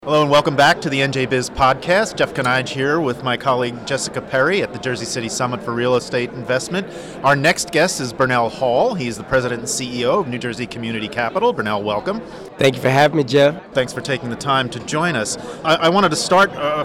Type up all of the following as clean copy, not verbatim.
Hello and welcome back to the NJ Biz podcast. Jeff Kanige here with my colleague Jessica Perry at the Jersey City Summit for Real Estate Investment. Our next guest is Burnell Hall. He's the president and CEO of New Jersey Community Capital. Burnell, welcome. Thank you for having me, Jeff. Thanks for taking the time to join us. I wanted to start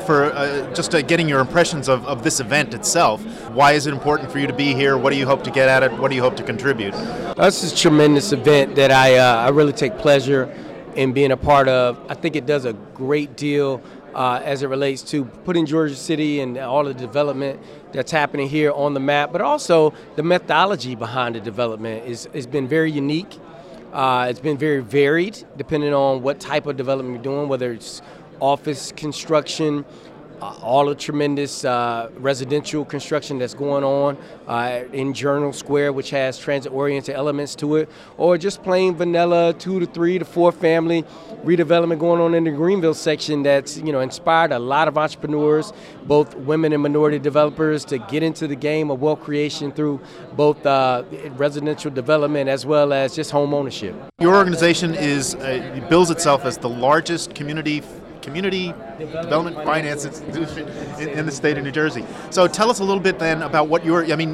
getting your impressions of this event itself. Why is it important for you to be here? What do you hope to get at it? What do you hope to contribute? This is a tremendous event that I really take pleasure in being a part of. I think it does a great deal as it relates to putting Georgia City and all the development that's happening here on the map, but also the methodology behind the development has been very unique. It's been very varied depending on what type of development you're doing, whether it's office construction, all the tremendous residential construction that's going on in Journal Square, which has transit-oriented elements to it, or just plain vanilla 2 to 3 to 4 family redevelopment going on in the Greenville section that's inspired a lot of entrepreneurs, both women and minority developers, to get into the game of wealth creation through both residential development as well as just home ownership. Your organization bills itself as the largest community development finance institution in the state of New Jersey. So tell us a little bit then about what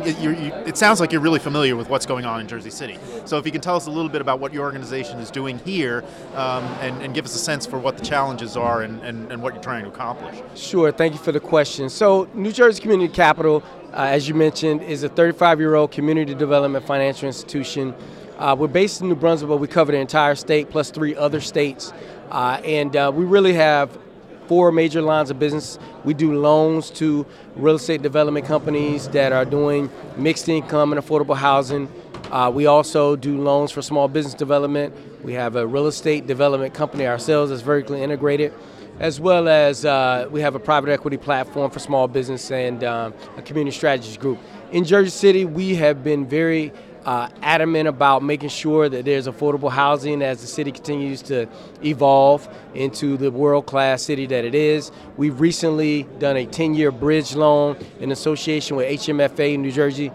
it sounds like you're really familiar with what's going on in Jersey City. So if you can tell us a little bit about what your organization is doing here and give us a sense for what the challenges are and what you're trying to accomplish. Sure, thank you for the question. So New Jersey Community Capital, as you mentioned, is a 35-year-old community development financial institution. We're based in New Brunswick, but we cover the entire state plus 3 other states. And we really have 4 major lines of business. We do loans to real estate development companies that are doing mixed income and affordable housing. We also do loans for small business development. We have a real estate development company ourselves that's vertically integrated, as well as we have a private equity platform for small business and a community strategies group. In Jersey City, we have been very adamant about making sure that there's affordable housing as the city continues to evolve into the world-class city that it is. We've recently done a 10-year bridge loan in association with HMFA, New Jersey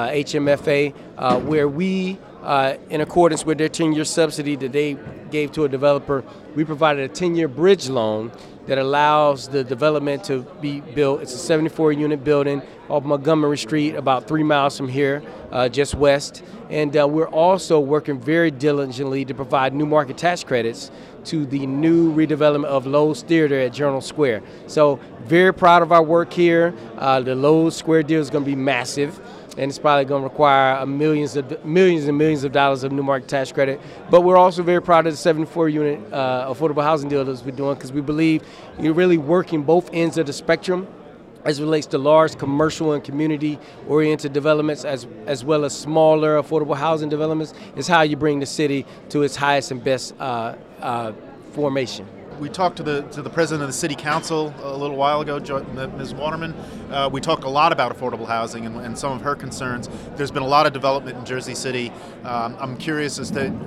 HMFA, where we, in accordance with their 10-year subsidy that they gave to a developer, we provided a 10-year bridge loan that allows the development to be built. It's a 74-unit building off Montgomery Street, about 3 miles from here, just west. And we're also working very diligently to provide new market tax credits to the new redevelopment of Lowe's Theater at Journal Square. So very proud of our work here. The Lowe's Square deal is going to be massive, and it's probably going to require millions and millions of dollars of new market tax credit. But we're also very proud of the 74-unit affordable housing deal that we're doing, because we believe you're really working both ends of the spectrum as it relates to large commercial and community-oriented developments, as well as smaller affordable housing developments, is how you bring the city to its highest and best formation. We talked to the president of the city council a little while ago, Ms. Waterman. We talked a lot about affordable housing and some of her concerns. There's been a lot of development in Jersey City. I'm curious as to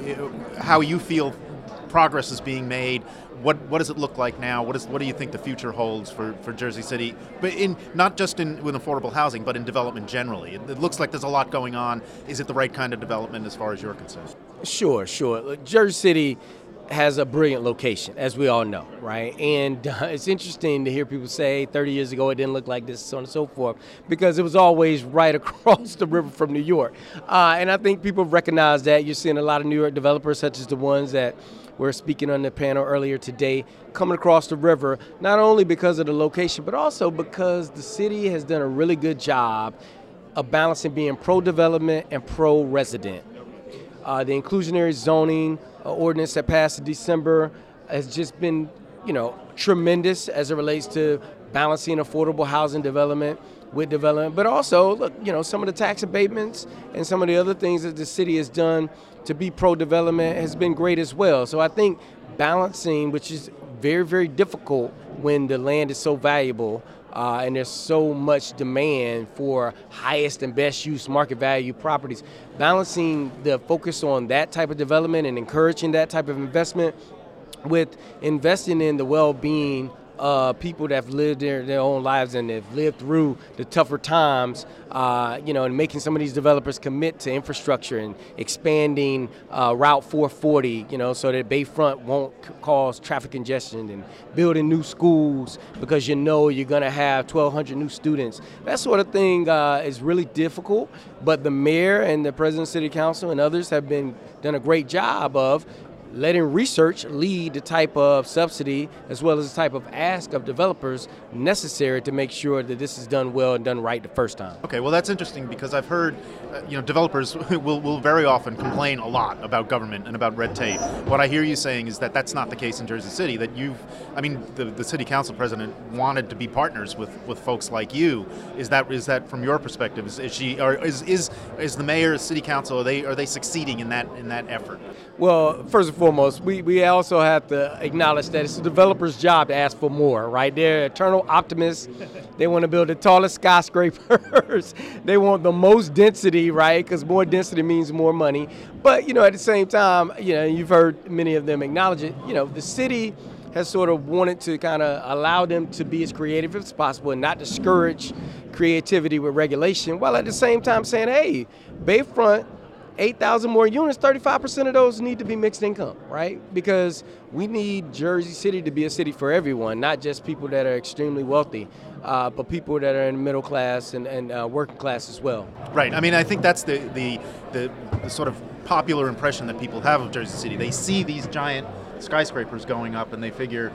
how you feel progress is being made. What does it look like now? What do you think the future holds for Jersey City? But not just with affordable housing, but in development generally. It looks like there's a lot going on. Is it the right kind of development as far as you're concerned? Sure. Look, Jersey City has a brilliant location, as we all know, right? And it's interesting to hear people say 30 years ago it didn't look like this, so on and so forth, because it was always right across the river from New York. And I think people recognize that. You're seeing a lot of New York developers, such as the ones that were speaking on the panel earlier today, coming across the river, not only because of the location, but also because the city has done a really good job of balancing being pro-development and pro-resident. The inclusionary zoning ordinance that passed in December has just been, tremendous as it relates to balancing affordable housing development with development. But also, look, some of the tax abatements and some of the other things that the city has done to be pro-development has been great as well. So I think balancing, which is very, very difficult when the land is so valuable, and there's so much demand for highest and best use market value properties. Balancing the focus on that type of development and encouraging that type of investment with investing in the well-being people that have lived their own lives and have lived through the tougher times, and making some of these developers commit to infrastructure and expanding Route 440, so that Bayfront won't cause traffic congestion, and building new schools because you're going to have 1,200 new students. That sort of thing is really difficult, but the mayor and the president of the city council and others have done a great job of letting research lead the type of subsidy as well as the type of ask of developers necessary to make sure that this is done well and done right the first time. Okay, well that's interesting because I've heard, developers will very often complain a lot about government and about red tape. What I hear you saying is that that's not the case in Jersey City, that the city council president wanted to be partners with folks like you. Is that from your perspective? Is the mayor, city council, are they succeeding in that effort? Well, first and foremost, we also have to acknowledge that it's the developer's job to ask for more, right? They're eternal optimists. They want to build the tallest skyscrapers. They want the most density, right? Because more density means more money. But, at the same time, you've heard many of them acknowledge it. The city has sort of wanted to kind of allow them to be as creative as possible and not discourage creativity with regulation, while at the same time saying, hey, Bayfront, 8,000 more units, 35% of those need to be mixed income, right? Because we need Jersey City to be a city for everyone, not just people that are extremely wealthy, but people that are in the middle class and working class as well. Right. I think that's the sort of popular impression that people have of Jersey City. They see these giant skyscrapers going up and they figure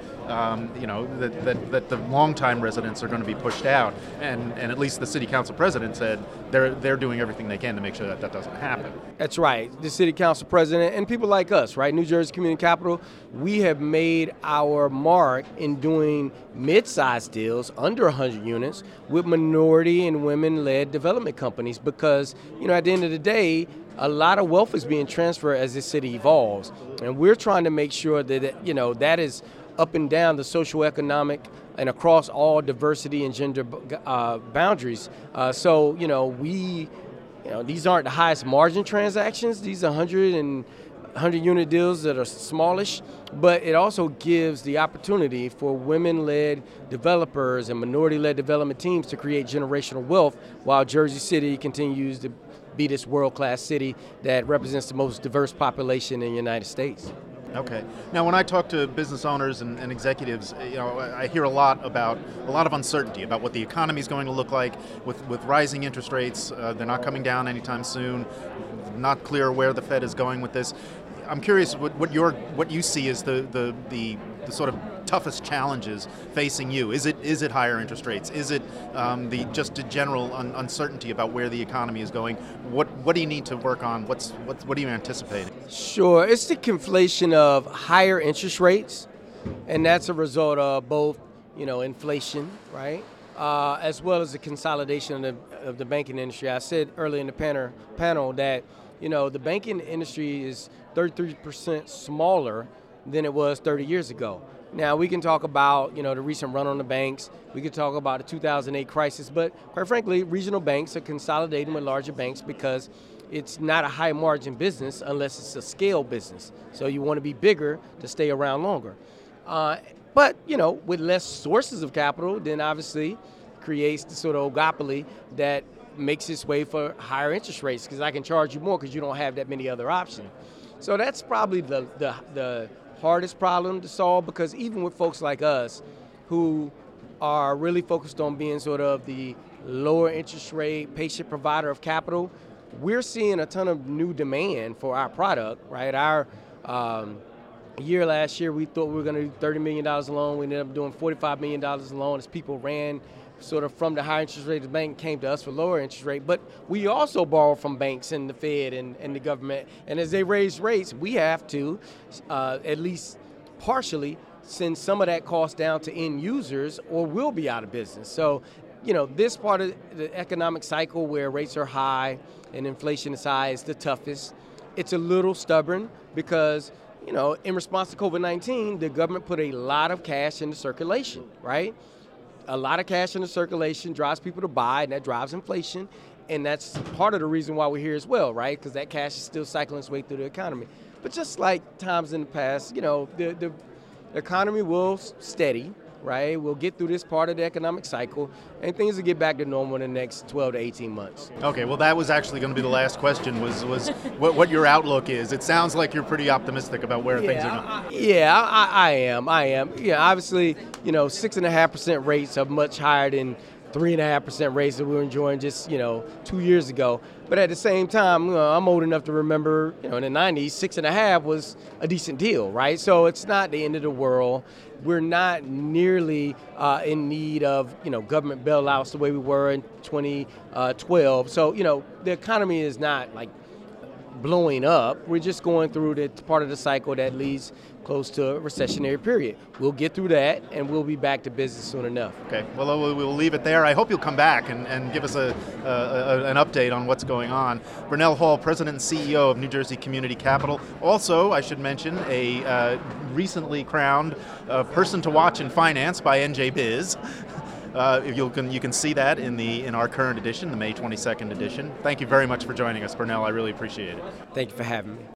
that the longtime residents are going to be pushed out, and at least the city council president said they're doing everything they can to make sure that doesn't happen. That's right. The city council president and people like us, right? New Jersey Community Capital, we have made our mark in doing mid-sized deals under 100 units with minority and women-led development companies because, at the end of the day, a lot of wealth is being transferred as this city evolves. And we're trying to make sure that, that is up and down the socioeconomic and across all diversity and gender boundaries. So these aren't the highest margin transactions. These are 100 unit deals that are smallish, but it also gives the opportunity for women-led developers and minority-led development teams to create generational wealth while Jersey City continues to be this world-class city that represents the most diverse population in the United States. Okay. Now, when I talk to business owners and executives, I hear a lot of uncertainty about what the economy is going to look like with rising interest rates. They're not coming down anytime soon. Not clear where the Fed is going with this. I'm curious what you see as the sort of toughest challenges facing you. Is it higher interest rates? Is it just a general uncertainty about where the economy is going? What do you need to work on? What are you anticipating? Sure, it's the conflation of higher interest rates, and that's a result of both inflation, right, as well as the consolidation of the banking industry. I said earlier in the panel that the banking industry is 33% smaller than it was 30 years ago. Now, we can talk about, the recent run on the banks. We could talk about the 2008 crisis, but quite frankly, regional banks are consolidating with larger banks because it's not a high margin business unless it's a scale business. So you want to be bigger to stay around longer. But, with less sources of capital, then obviously creates the sort of oligopoly that makes its way for higher interest rates because I can charge you more because you don't have that many other options. So that's probably the hardest problem to solve, because even with folks like us who are really focused on being sort of the lower interest rate patient provider of capital, we're seeing a ton of new demand for our product, right? Our last year, we thought we were going to do $30 million a loan. We ended up doing $45 million a loan as people ran sort of from the higher interest rate of the bank, came to us for lower interest rate. But we also borrow from banks and the Fed and the government. And as they raise rates, we have to at least partially send some of that cost down to end users, or we'll be out of business. So, this part of the economic cycle where rates are high and inflation is high is the toughest. It's a little stubborn because, in response to COVID-19, the government put a lot of cash into circulation, right? A lot of cash into circulation drives people to buy, and that drives inflation. And that's part of the reason why we're here as well, right? Because that cash is still cycling its way through the economy. But just like times in the past, the economy will steady, right? We'll get through this part of the economic cycle, and things will get back to normal in the next 12 to 18 months. Okay, well, that was actually going to be the last question, was what your outlook is. It sounds like you're pretty optimistic about where things are going. I am. Yeah, obviously, 6.5% rates are much higher than 3.5% rates that we were enjoying just 2 years ago. But at the same time, I'm old enough to remember, in the 90s, 6.5 was a decent deal, right? So it's not the end of the world. We're not nearly in need of government bailouts the way we were in 2012. So the economy is not like blowing up. We're just going through the part of the cycle that leads close to a recessionary period. We'll get through that, and we'll be back to business soon enough. Okay, well, we'll leave it there. I hope you'll come back and give us an update on what's going on. Vernell Hall, President and CEO of New Jersey Community Capital. Also, I should mention, a recently crowned person to watch in finance by NJ Biz. You can see that in our current edition, the May 22nd edition. Thank you very much for joining us, Vernell. I really appreciate it. Thank you for having me.